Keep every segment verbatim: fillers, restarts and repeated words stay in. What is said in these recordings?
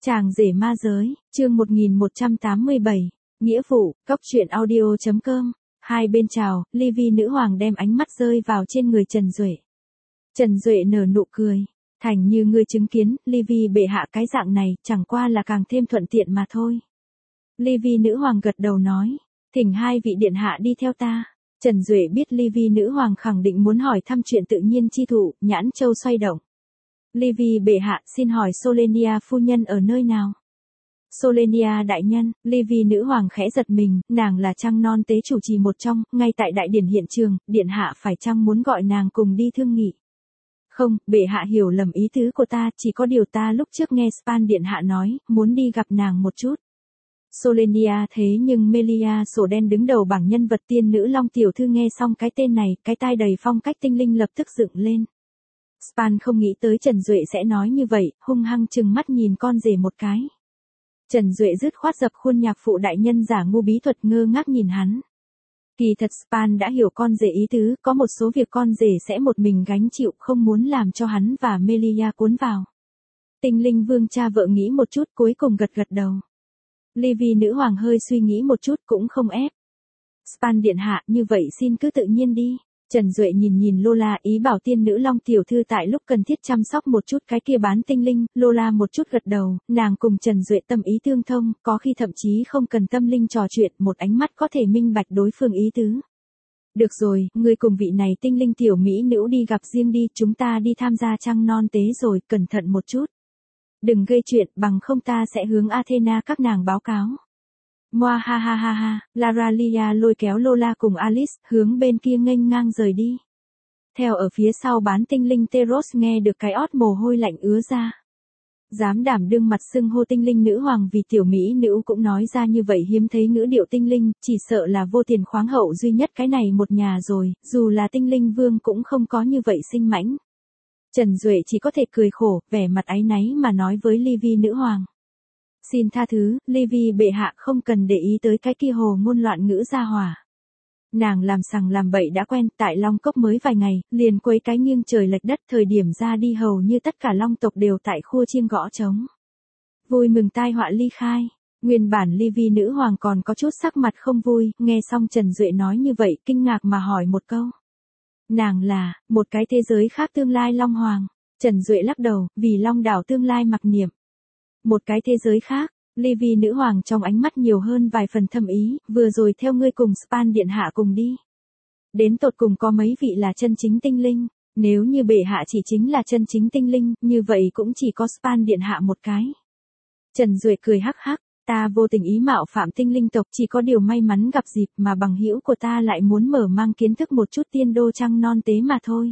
Chàng rể ma giới, chương một nghìn một trăm tám mươi bảy, nghĩa vụ, cóc truyện audio.com, hai bên chào, Livy nữ hoàng đem ánh mắt rơi vào trên người Trần Duệ. Trần Duệ nở nụ cười, thành như ngươi chứng kiến, Livy bệ hạ cái dạng này, chẳng qua là càng thêm thuận tiện mà thôi. Livy nữ hoàng gật đầu nói, thỉnh hai vị điện hạ đi theo ta. Trần Duệ biết Livy nữ hoàng khẳng định muốn hỏi thăm chuyện tự nhiên chi thụ, nhãn châu xoay động. Livy bệ hạ, xin hỏi Solenia phu nhân ở nơi nào? Solenia đại nhân, Livy nữ hoàng khẽ giật mình, nàng là trăng non tế chủ trì một trong, ngay tại đại điển hiện trường, điện hạ phải chăng muốn gọi nàng cùng đi thương nghị? Không, bệ hạ hiểu lầm ý tứ của ta, chỉ có điều ta lúc trước nghe Span điện hạ nói, muốn đi gặp nàng một chút. Solenia thế nhưng Melia sổ đen đứng đầu bảng nhân vật tiên nữ Long tiểu thư nghe xong cái tên này, cái tai đầy phong cách tinh linh lập tức dựng lên. Span không nghĩ tới Trần Duệ sẽ nói như vậy, hung hăng chừng mắt nhìn con rể một cái. Trần Duệ dứt khoát dập khuôn nhạc phụ đại nhân giả ngu bí thuật ngơ ngác nhìn hắn. Kỳ thật Span đã hiểu con rể ý tứ, có một số việc con rể sẽ một mình gánh chịu, không muốn làm cho hắn và Melia cuốn vào. Tinh linh vương cha vợ nghĩ một chút cuối cùng gật gật đầu. Livy nữ hoàng hơi suy nghĩ một chút cũng không ép. Span điện hạ, như vậy xin cứ tự nhiên đi. Trần Duệ nhìn nhìn Lola, ý bảo tiên nữ Long tiểu thư tại lúc cần thiết chăm sóc một chút cái kia bán tinh linh. Lola một chút gật đầu, nàng cùng Trần Duệ tâm ý tương thông, có khi thậm chí không cần tâm linh trò chuyện, một ánh mắt có thể minh bạch đối phương ý tứ. Được rồi, ngươi cùng vị này tinh linh tiểu mỹ nữ đi gặp riêng đi, chúng ta đi tham gia trăng non tế rồi, cẩn thận một chút. Đừng gây chuyện, bằng không ta sẽ hướng Athena các nàng báo cáo. Moa ha ha ha ha, Laralia lôi kéo Lola cùng Alice, hướng bên kia nghênh ngang rời đi. Theo ở phía sau bán tinh linh Teros nghe được cái ót mồ hôi lạnh ứa ra. Dám đảm đương mặt xưng hô tinh linh nữ hoàng vì tiểu mỹ nữ cũng nói ra như vậy hiếm thấy ngữ điệu tinh linh, chỉ sợ là vô tiền khoáng hậu duy nhất cái này một nhà rồi, dù là tinh linh vương cũng không có như vậy sinh mãnh. Trần Duệ chỉ có thể cười khổ, vẻ mặt áy náy mà nói với Livy nữ hoàng. Xin tha thứ, Livy bệ hạ không cần để ý tới cái kia hồ ngôn loạn ngữ ra hỏa. Nàng làm sằng làm bậy đã quen, tại Long Cốc mới vài ngày, liền quấy cái nghiêng trời lệch đất, thời điểm ra đi hầu như tất cả Long tộc đều tại khua chiêng gõ trống. Vui mừng tai họa ly khai, nguyên bản Livy nữ hoàng còn có chút sắc mặt không vui, nghe xong Trần Duệ nói như vậy, kinh ngạc mà hỏi một câu. Nàng là, một cái thế giới khác tương lai Long Hoàng. Trần Duệ lắc đầu, vì Long đảo tương lai mặc niệm. Một cái thế giới khác, Livy nữ hoàng trong ánh mắt nhiều hơn vài phần thâm ý, vừa rồi theo ngươi cùng Span điện hạ cùng đi. Đến tột cùng có mấy vị là chân chính tinh linh, nếu như bệ hạ chỉ chính là chân chính tinh linh, như vậy cũng chỉ có Span điện hạ một cái. Trần Duệ cười hắc hắc, ta vô tình ý mạo phạm tinh linh tộc, chỉ có điều may mắn gặp dịp mà bằng hữu của ta lại muốn mở mang kiến thức một chút tiên đô trăng non tế mà thôi.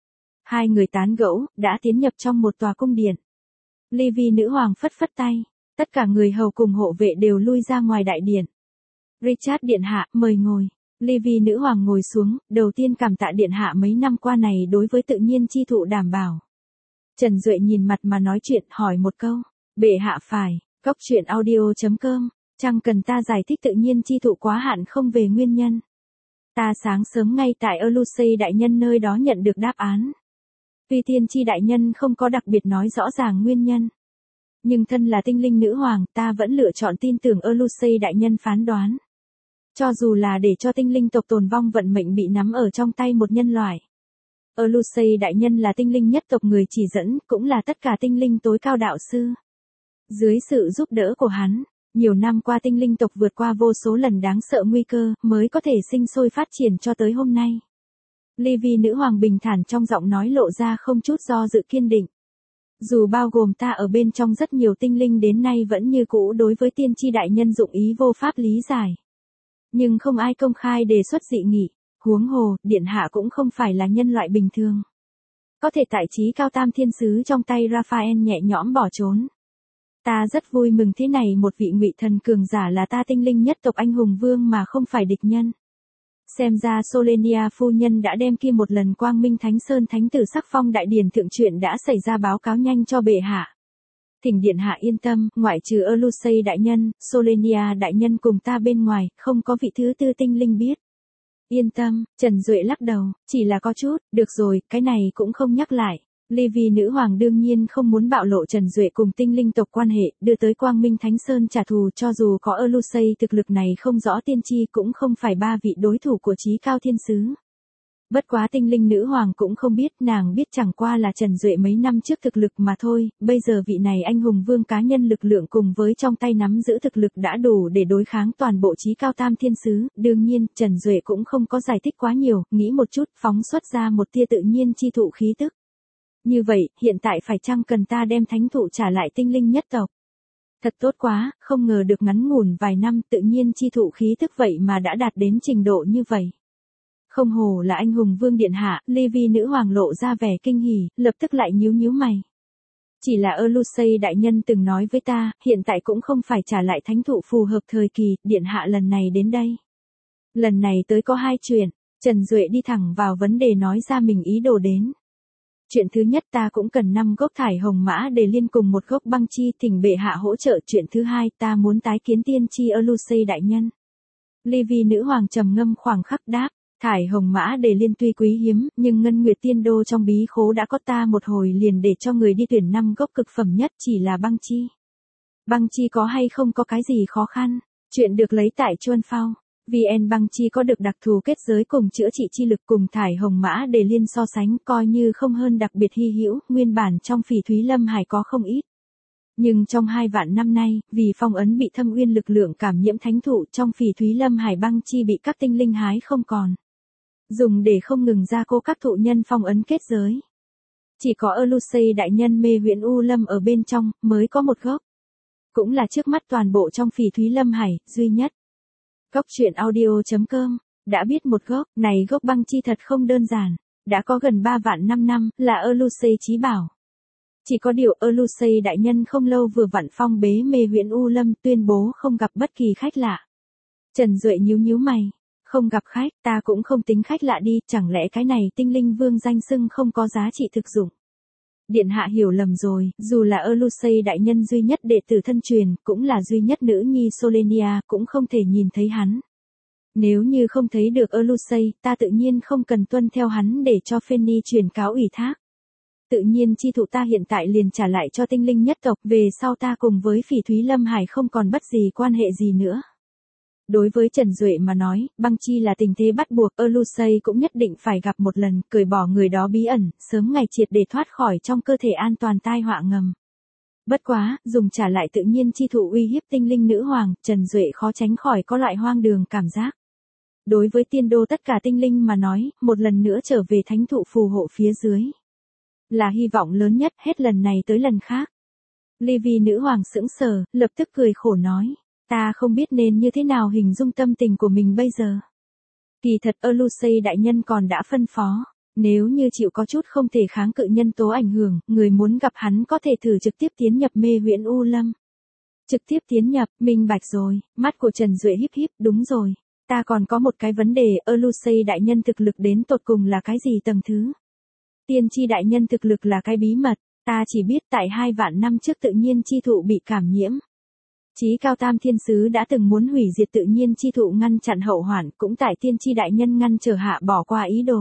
Hai người tán gẫu, đã tiến nhập trong một tòa cung điện. Livy nữ hoàng phất phất tay, tất cả người hầu cùng hộ vệ đều lui ra ngoài đại điện. Richard điện hạ, mời ngồi. Livy nữ hoàng ngồi xuống, đầu tiên cảm tạ điện hạ mấy năm qua này đối với tự nhiên chi thụ đảm bảo. Trần Duệ nhìn mặt mà nói chuyện, hỏi một câu, bệ hạ phải, cóc truyện audio.com, chẳng cần ta giải thích tự nhiên chi thụ quá hạn không về nguyên nhân. Ta sáng sớm ngay tại Elusei đại nhân nơi đó nhận được đáp án. Tuy tiên tri đại nhân không có đặc biệt nói rõ ràng nguyên nhân. Nhưng thân là tinh linh nữ hoàng, ta vẫn lựa chọn tin tưởng Elusei đại nhân phán đoán. Cho dù là để cho tinh linh tộc tồn vong vận mệnh bị nắm ở trong tay một nhân loại. Elusei đại nhân là tinh linh nhất tộc người chỉ dẫn, cũng là tất cả tinh linh tối cao đạo sư. Dưới sự giúp đỡ của hắn, nhiều năm qua tinh linh tộc vượt qua vô số lần đáng sợ nguy cơ, mới có thể sinh sôi phát triển cho tới hôm nay. Livy nữ hoàng bình thản trong giọng nói lộ ra không chút do dự kiên định. Dù bao gồm ta ở bên trong rất nhiều tinh linh đến nay vẫn như cũ đối với tiên tri đại nhân dụng ý vô pháp lý giải. Nhưng không ai công khai đề xuất dị nghị, huống hồ, điện hạ cũng không phải là nhân loại bình thường. Có thể tại trí cao tam thiên sứ trong tay Raphael nhẹ nhõm bỏ trốn. Ta rất vui mừng thế này một vị ngụy thần cường giả là ta tinh linh nhất tộc anh hùng vương mà không phải địch nhân. Xem ra Solenia phu nhân đã đem kia một lần quang minh thánh sơn thánh tử sắc phong đại điển thượng chuyện đã xảy ra báo cáo nhanh cho bệ hạ. Thỉnh điện hạ yên tâm, ngoại trừ Elusei đại nhân, Solenia đại nhân cùng ta bên ngoài, không có vị thứ tư tinh linh biết. Yên tâm, Trần Duệ lắc đầu, chỉ là có chút, được rồi, cái này cũng không nhắc lại. Ly Vi nữ hoàng đương nhiên không muốn bạo lộ Trần Duệ cùng tinh linh tộc quan hệ, đưa tới Quang Minh Thánh Sơn trả thù, cho dù có Elusei thực lực này không rõ tiên tri cũng không phải ba vị đối thủ của Chí Cao Thiên Sứ. Bất quá tinh linh nữ hoàng cũng không biết, nàng biết chẳng qua là Trần Duệ mấy năm trước thực lực mà thôi, bây giờ vị này anh hùng vương cá nhân lực lượng cùng với trong tay nắm giữ thực lực đã đủ để đối kháng toàn bộ Chí Cao Tam Thiên Sứ, đương nhiên, Trần Duệ cũng không có giải thích quá nhiều, nghĩ một chút, phóng xuất ra một tia tự nhiên chi thụ khí tức. Như vậy, hiện tại phải chăng cần ta đem thánh thụ trả lại tinh linh nhất tộc? Thật tốt quá, không ngờ được ngắn ngủn vài năm tự nhiên chi thụ khí tức vậy mà đã đạt đến trình độ như vậy. Không hồ là anh hùng vương điện hạ, Ly Vi nữ hoàng lộ ra vẻ kinh hỉ, lập tức lại nhíu nhíu mày. Chỉ là Elusei đại nhân từng nói với ta, hiện tại cũng không phải trả lại thánh thụ phù hợp thời kỳ, điện hạ lần này đến đây. Lần này tới có hai chuyện, Trần Duệ đi thẳng vào vấn đề nói ra mình ý đồ đến. Chuyện thứ nhất ta cũng cần năm gốc thải hồng mã để liên cùng một gốc băng chi, thỉnh bệ hạ hỗ trợ. Chuyện thứ hai ta muốn tái kiến tiên tri Elusei đại nhân. Ly Vi nữ hoàng trầm ngâm khoảng khắc đáp, thải hồng mã để liên tuy quý hiếm, nhưng ngân nguyệt tiên đô trong bí khố đã có, ta một hồi liền để cho người đi tuyển năm gốc cực phẩm nhất, chỉ là băng chi. Băng chi có hay không có cái gì khó khăn, chuyện được lấy tại Chuân Phao. vê en băng chi có được đặc thù kết giới cùng chữa trị chi lực cùng thải hồng mã để liên so sánh coi như không hơn đặc biệt hy hữu, nguyên bản trong Phỉ Thúy Lâm Hải có không ít. Nhưng trong hai vạn năm nay, vì phong ấn bị thâm uyên lực lượng cảm nhiễm thánh thụ trong Phỉ Thúy Lâm Hải băng chi bị các tinh linh hái không còn. Dùng để không ngừng gia cố các thụ nhân phong ấn kết giới. Chỉ có Elusei đại nhân mê huyện U Lâm ở bên trong, mới có một gốc. Cũng là trước mắt toàn bộ trong Phỉ Thúy Lâm Hải, duy nhất. Góc truyện audio chấm com, đã biết một gốc, này gốc băng chi thật không đơn giản, đã có gần ba vạn năm năm, là Elusei chí bảo. Chỉ có điều Elusei đại nhân không lâu vừa vặn phong bế mê huyện U Lâm tuyên bố không gặp bất kỳ khách lạ. Trần Duệ nhíu nhíu mày, không gặp khách, ta cũng không tính khách lạ đi, chẳng lẽ cái này tinh linh vương danh xưng không có giá trị thực dụng. Điện hạ hiểu lầm rồi, dù là Elusei đại nhân duy nhất đệ tử thân truyền, cũng là duy nhất nữ nhi Solenia, cũng không thể nhìn thấy hắn. Nếu như không thấy được Elusei, ta tự nhiên không cần tuân theo hắn để cho Fanny truyền cáo ủy thác. Tự nhiên chi thụ ta hiện tại liền trả lại cho tinh linh nhất tộc, về sau ta cùng với Phỉ Thúy Lâm Hải không còn bất gì quan hệ gì nữa. Đối với Trần Duệ mà nói, băng chi là tình thế bắt buộc, Elusei cũng nhất định phải gặp một lần, cởi bỏ người đó bí ẩn, sớm ngày triệt để thoát khỏi trong cơ thể an toàn tai họa ngầm. Bất quá, dùng trả lại tự nhiên chi thụ uy hiếp tinh linh nữ hoàng, Trần Duệ khó tránh khỏi có loại hoang đường cảm giác. Đối với tiên đô tất cả tinh linh mà nói, một lần nữa trở về thánh thụ phù hộ phía dưới. Là hy vọng lớn nhất, hết lần này tới lần khác. Ly Vi nữ hoàng sững sờ, lập tức cười khổ nói. Ta không biết nên như thế nào hình dung tâm tình của mình bây giờ. Kỳ thật Elusei đại nhân còn đã phân phó, nếu như chịu có chút không thể kháng cự nhân tố ảnh hưởng, người muốn gặp hắn có thể thử trực tiếp tiến nhập mê huyện U Lâm. Trực tiếp tiến nhập, minh bạch rồi, mắt của Trần Duệ híp híp, đúng rồi. Ta còn có một cái vấn đề, Elusei đại nhân thực lực đến tột cùng là cái gì tầng thứ? Tiên tri đại nhân thực lực là cái bí mật, ta chỉ biết tại hai vạn năm trước tự nhiên chi thụ bị cảm nhiễm. Chí Cao Tam Thiên Sứ đã từng muốn hủy diệt tự nhiên chi thụ ngăn chặn hậu hoạn, cũng tại tiên tri đại nhân ngăn trở hạ bỏ qua ý đồ.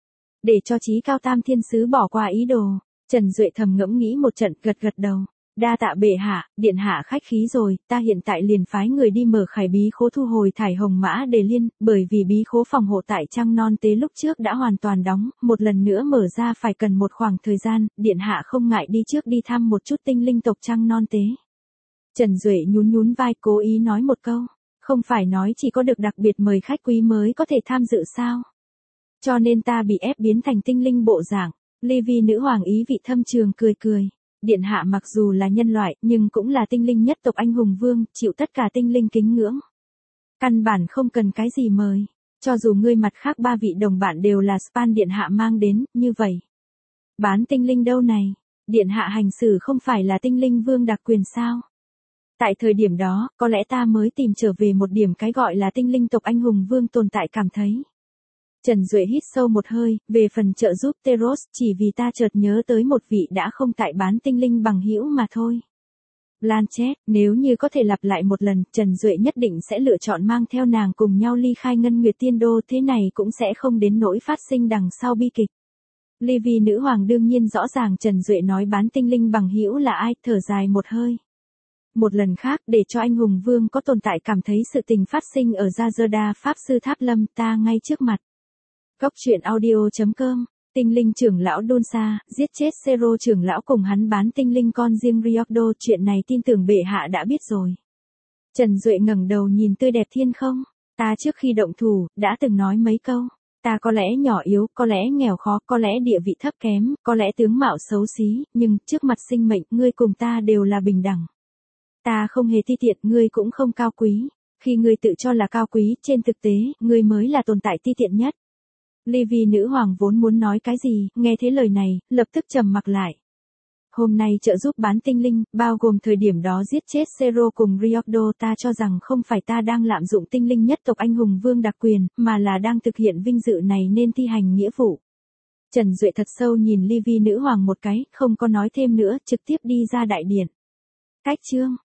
Để cho Chí Cao Tam Thiên Sứ bỏ qua ý đồ, Trần Duệ thầm ngẫm nghĩ một trận, gật gật đầu. Đa tạ bệ hạ, điện hạ khách khí rồi, ta hiện tại liền phái người đi mở khải bí khố thu hồi thải hồng mã để liên, bởi vì bí khố phòng hộ tại Trăng Non Tế lúc trước đã hoàn toàn đóng, một lần nữa mở ra phải cần một khoảng thời gian, điện hạ không ngại đi trước đi thăm một chút tinh linh tộc Trăng Non Tế. Trần Duệ nhún nhún vai cố ý nói một câu, không phải nói chỉ có được đặc biệt mời khách quý mới có thể tham dự sao. Cho nên ta bị ép biến thành tinh linh bộ dạng. Ly Vi nữ hoàng ý vị thâm trường cười cười. Điện hạ mặc dù là nhân loại, nhưng cũng là tinh linh nhất tộc anh hùng vương, chịu tất cả tinh linh kính ngưỡng. Căn bản không cần cái gì mời, cho dù ngươi mặt khác ba vị đồng bạn đều là Span điện hạ mang đến, như vậy. Bán tinh linh đâu này, điện hạ hành xử không phải là tinh linh vương đặc quyền sao? Tại thời điểm đó, có lẽ ta mới tìm trở về một điểm cái gọi là tinh linh tộc anh hùng vương tồn tại cảm thấy. Trần Duệ hít sâu một hơi, về phần trợ giúp Teros, chỉ vì ta chợt nhớ tới một vị đã không tại bán tinh linh bằng hữu mà thôi. Blanchett, nếu như có thể lặp lại một lần, Trần Duệ nhất định sẽ lựa chọn mang theo nàng cùng nhau ly khai Ngân Nguyệt Tiên Đô, thế này cũng sẽ không đến nỗi phát sinh đằng sau bi kịch. Livy nữ hoàng đương nhiên rõ ràng Trần Duệ nói bán tinh linh bằng hữu là ai, thở dài một hơi. Một lần khác, để cho anh hùng vương có tồn tại cảm thấy sự tình phát sinh ở Gia Pháp sư Tháp Lâm ta ngay trước mặt. Góc truyện audio.com, tinh linh trưởng lão Dunsa, giết chết Zero trưởng lão cùng hắn bán tinh linh con riêng Riordo, chuyện này tin tưởng bệ hạ đã biết rồi. Trần Duệ ngẩng đầu nhìn tươi đẹp thiên không, ta trước khi động thủ, đã từng nói mấy câu. Ta có lẽ nhỏ yếu, có lẽ nghèo khó, có lẽ địa vị thấp kém, có lẽ tướng mạo xấu xí, nhưng trước mặt sinh mệnh, ngươi cùng ta đều là bình đẳng. Ta không hề ti tiện, ngươi cũng không cao quý. Khi ngươi tự cho là cao quý, trên thực tế, ngươi mới là tồn tại ti tiện nhất. Livy nữ hoàng vốn muốn nói cái gì, nghe thấy lời này, lập tức trầm mặc lại. Hôm nay trợ giúp bán tinh linh, bao gồm thời điểm đó giết chết Zero cùng Riordo, ta cho rằng không phải ta đang lạm dụng tinh linh nhất tộc anh hùng vương đặc quyền, mà là đang thực hiện vinh dự này nên thi hành nghĩa vụ. Trần Duệ thật sâu nhìn Livy nữ hoàng một cái, không có nói thêm nữa, trực tiếp đi ra đại điện. Cách chương